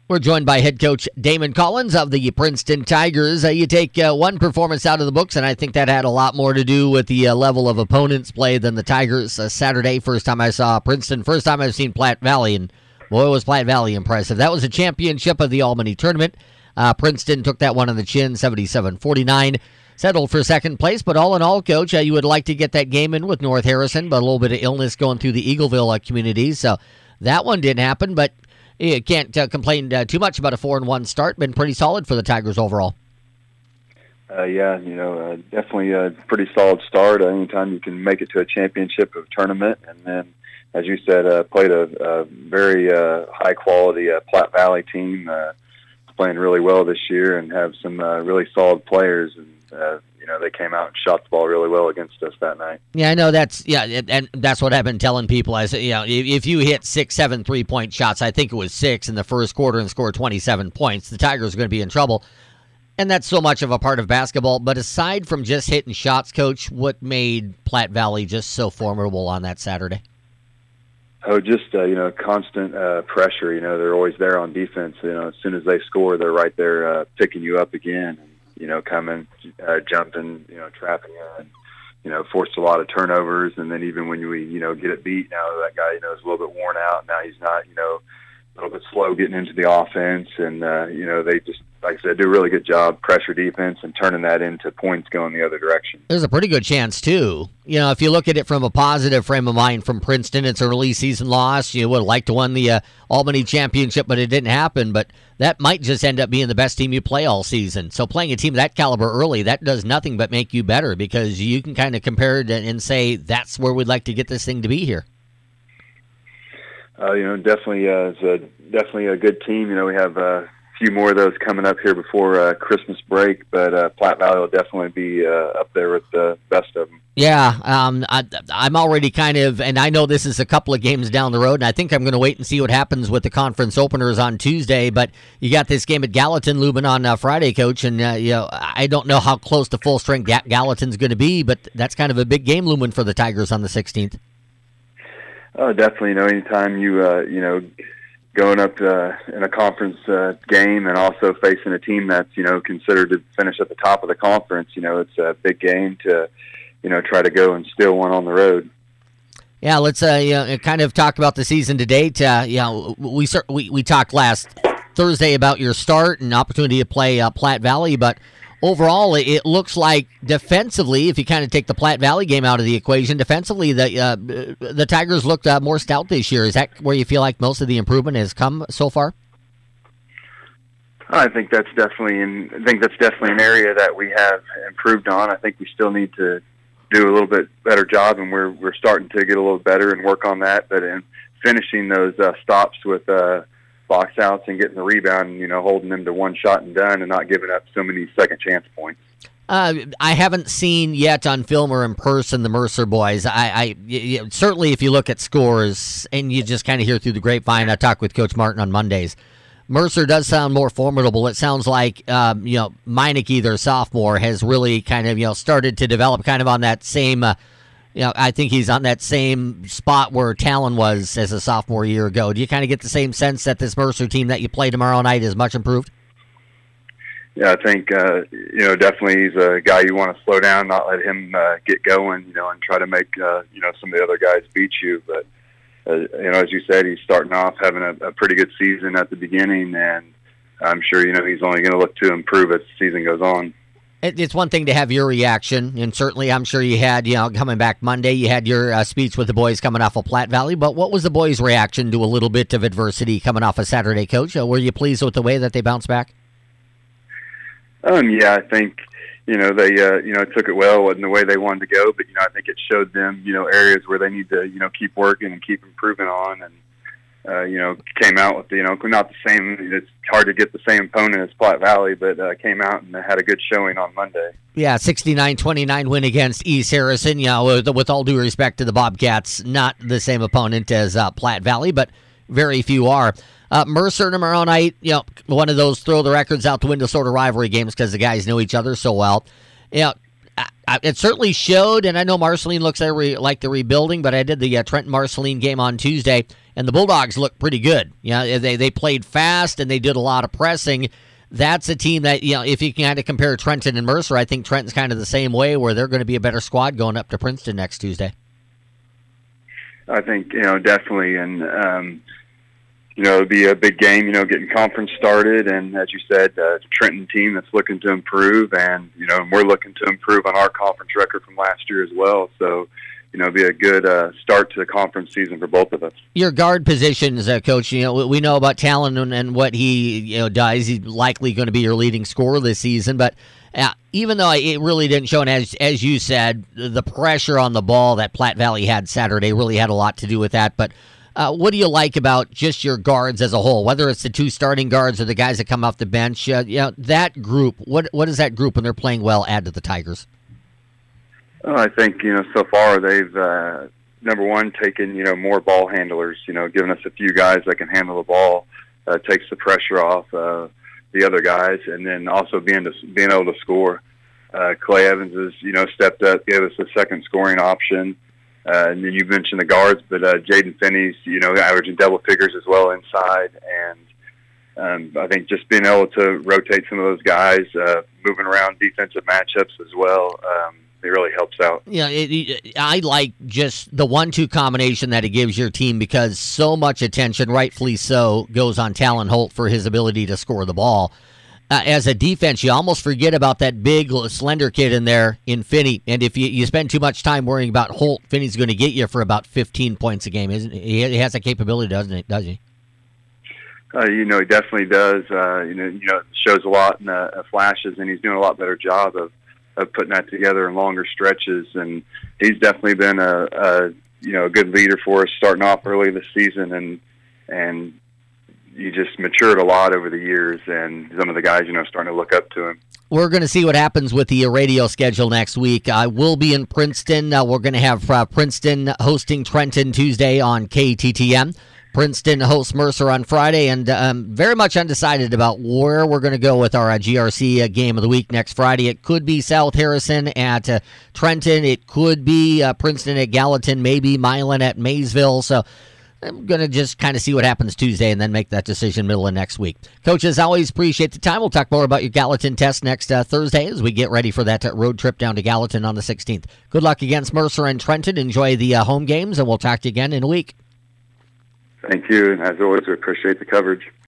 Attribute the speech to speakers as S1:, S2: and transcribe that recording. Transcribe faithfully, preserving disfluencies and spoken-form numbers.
S1: We're joined by head coach Damon Collins of the Princeton Tigers. Uh, you take uh, one performance out of the books, and I think that had a lot more to do with the uh, level of opponents played than the Tigers. Uh, Saturday, first time I saw Princeton, first time I've seen Platte Valley, and boy, was Platte Valley impressive. That was a championship of the Albany tournament. Uh, Princeton took that one on the chin, seventy-seven forty-nine. Settled for second place, but all in all, Coach, uh, you would like to get that game in with North Harrison, but a little bit of illness going through the Eagleville uh, community, so that one didn't happen, but you can't uh, complain uh, too much about a four and one start. Been pretty solid for the Tigers overall.
S2: Uh, yeah, you know, uh, definitely a pretty solid start. Uh, anytime you can make it to a championship of tournament, and then, as you said, uh, played a, a very uh, high-quality uh, Platte Valley team, uh, playing really well this year, and have some uh, really solid players. And uh, you know, they came out and shot the ball really well against us that night.
S1: Yeah, I know that's yeah, and that's what I've been telling people. I said, you know, if, if you hit six, seven three-point shots, I think it was six in the first quarter, and scored twenty-seven points, the Tigers are going to be in trouble. And that's so much of a part of basketball. But aside from just hitting shots, Coach, what made Platte Valley just so formidable on that Saturday?
S2: Oh, just, uh, you know, constant uh, pressure. You know, they're always there on defense. You know, as soon as they score, they're right there uh, picking you up again. And, you know, coming, uh, jumping, you know, trapping you, and, you know, forced a lot of turnovers. And then even when we, you know, get it beat, now that guy, you know, is a little bit worn out. Now he's not, you know, a little bit slow getting into the offense. And, uh, you know, they just, like I said, do a really good job, pressure defense, and turning that into points going the other direction.
S1: There's a pretty good chance, too. You know, if you look at it from a positive frame of mind from Princeton, it's an early season loss. You would have liked to win the uh, Albany championship, but it didn't happen. But that might just end up being the best team you play all season. So playing a team of that caliber early, that does nothing but make you better, because you can kind of compare it and say, that's where we'd like to get this thing to be here.
S2: Uh, you know, definitely, uh, it's a, definitely a good team. You know, we have uh, few more of those coming up here before uh, Christmas break, but uh, Platte Valley will definitely be uh, up there with the best of them.
S1: Yeah, um, I, I'm already kind of, and I know this is a couple of games down the road, and I think I'm going to wait and see what happens with the conference openers on Tuesday, but you got this game at Gallatin Lubin on uh, Friday, Coach, and uh, you know, I don't know how close to full strength Ga- Gallatin's going to be, but that's kind of a big game looming for the Tigers on the sixteenth.
S2: Oh, definitely. You know, anytime you, uh, you know, going up uh, in a conference uh, game, and also facing a team that's, you know, considered to finish at the top of the conference, you know, it's a big game to, you know, try to go and steal one on the road.
S1: Yeah, let's uh, you know, kind of talk about the season to date. Uh, you know, we, we we talked last Thursday about your start and opportunity to play uh, Platte Valley, but overall, it looks like defensively, if you kind of take the Platte Valley game out of the equation, defensively, the uh, the Tigers looked uh, more stout this year. Is that where you feel like most of the improvement has come so far?
S2: I think that's definitely in, I think that's definitely an area that we have improved on. I think we still need to do a little bit better job, and we're we're starting to get a little better and work on that. But in finishing those uh, stops with uh, box outs and getting the rebound, and, you know, holding them to one shot and done, and not giving up so many second chance points.
S1: Uh, I haven't seen yet on film or in person the Mercer boys. I, I you know, certainly if you look at scores and you just kind of hear through the grapevine, I talk with Coach Martin on Mondays. Mercer does sound more formidable. It sounds like um, you know, Meineke, their sophomore, has really kind of, you know, started to develop kind of on that same. Uh, you know, I think he's on that same spot where Talon was as a sophomore a year ago. Do you kind of get the same sense that this Mercer team that you play tomorrow night is much improved?
S2: Yeah, I think, uh, you know, definitely he's a guy you want to slow down, not let him uh, get going, you know, and try to make, uh, you know, some of the other guys beat you. But, uh, you know, as you said, he's starting off having a, a pretty good season at the beginning, and I'm sure, you know, he's only going to look to improve as the season goes on.
S1: It's one thing to have your reaction, and certainly I'm sure you had, you know, coming back Monday, you had your uh, speech with the boys coming off of Platte Valley, but what was the boys' reaction to a little bit of adversity coming off of Saturday, Coach? Uh, were you pleased with the way that they bounced back?
S2: Um, yeah, I think, you know, they, uh, you know, took it well. It wasn't the way they wanted to go, but, you know, I think it showed them, you know, areas where they need to, you know, keep working and keep improving on, and, uh, you know, came out with, you know, not the same, it's hard to get the same opponent as Platte Valley, but uh, came out and had a good showing on Monday.
S1: Yeah, sixty-nine twenty-nine win against East Harrison. You know, with, with all due respect to the Bobcats, not the same opponent as uh, Platte Valley, but very few are. Uh, Mercer tomorrow night, you know, one of those throw the records out the window sort of rivalry games because the guys know each other so well. You know, Uh, it certainly showed, and I know Marceline looks like they're rebuilding, but I did the uh, Trenton Marceline game on Tuesday, and the Bulldogs looked pretty good. You know, they they played fast and they did a lot of pressing. That's a team that, you know, if you can kind of compare Trenton and Mercer, I think Trenton's kind of the same way, where they're going to be a better squad going up to Princeton next Tuesday.
S2: I think, you know, definitely, and um, you know, it'll be a big game, you know, getting conference started, and as you said, uh, it's a Trenton team that's looking to improve, and, you know, we're looking to improve on our conference record from last year as well, so, you know, it'll be a good uh, start to the conference season for both of us. Your
S1: guard positions, uh, Coach, you know, we know about Talon and, and what he, you know, does. He's likely going to be your leading scorer this season, but uh, even though it really didn't show, and as, as you said, the pressure on the ball that Platte Valley had Saturday really had a lot to do with that, but Uh, what do you like about just your guards as a whole, whether it's the two starting guards or the guys that come off the bench? Uh, you know, that group, what what does that group, when they're playing well, add to the Tigers?
S2: Oh, I think, you know, so far they've, uh, number one, taken, you know, more ball handlers, you know, giving us a few guys that can handle the ball, uh, takes the pressure off uh, the other guys, and then also being, to, being able to score. Uh, Clay Evans has, you know, stepped up, gave us a second scoring option. Uh, and then you mentioned the guards, but uh, Jaden Finney's, you know, averaging double figures as well inside. And um, I think just being able to rotate some of those guys, uh, moving around defensive matchups as well, um, it really helps out.
S1: Yeah, it, it, I like just the one two combination that it gives your team, because so much attention, rightfully so, goes on Talon Holt for his ability to score the ball. Uh, as a defense, you almost forget about that big, slender kid in there in Finney. And if you, you spend too much time worrying about Holt, Finney's going to get you for about fifteen points a game, isn't he? He has that capability, doesn't it? Does he?
S2: Uh, you know, he definitely does. Uh, you know, you know, it shows a lot in uh, flashes, and he's doing a lot better job of, of putting that together in longer stretches. And he's definitely been a, a you know a good leader for us, starting off early this season, and and. He just matured a lot over the years, and some of the guys, you know, starting to look up to him.
S1: We're going to see what happens with the radio schedule next week. I will be in Princeton. Uh, we're going to have uh, Princeton hosting Trenton Tuesday on K T T M. Princeton hosts Mercer on Friday, and um, very much undecided about where we're going to go with our uh, G R C uh, game of the week next Friday. It could be South Harrison at uh, Trenton. It could be uh, Princeton at Gallatin, maybe Milan at Maysville. So I'm going to just kind of see what happens Tuesday and then make that decision middle of next week. Coach, as always, appreciate the time. We'll talk more about your Gallatin test next uh, Thursday as we get ready for that uh, road trip down to Gallatin on the sixteenth. Good luck against Mercer and Trenton. Enjoy the uh, home games, and we'll talk to you again in a week.
S2: Thank you. And as always, we appreciate the coverage.